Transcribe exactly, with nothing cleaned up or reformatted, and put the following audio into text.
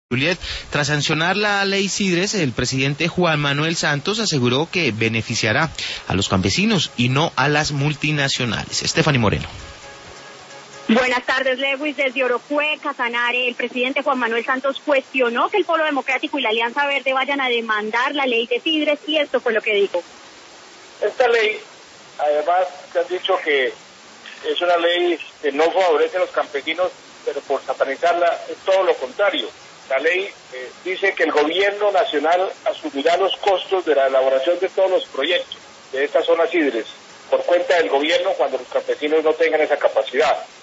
Juliet, tras sancionar la ley Sidres, el presidente Juan Manuel Santos aseguró que beneficiará a los campesinos y no a las multinacionales. Stephanie Moreno. Buenas tardes, Lewis. Desde Orocue, Casanare, el presidente Juan Manuel Santos cuestionó que el Polo Democrático y la Alianza Verde vayan a demandar la ley de Sidres, y esto fue lo que dijo. Esta ley, además, te han dicho que es una ley que no favorece a los campesinos, pero por satanizarla es todo lo contrario. La ley eh, dice que el gobierno nacional asumirá los costos de la elaboración de todos los proyectos de esta zona Sidres por cuenta del gobierno cuando los campesinos no tengan esa capacidad.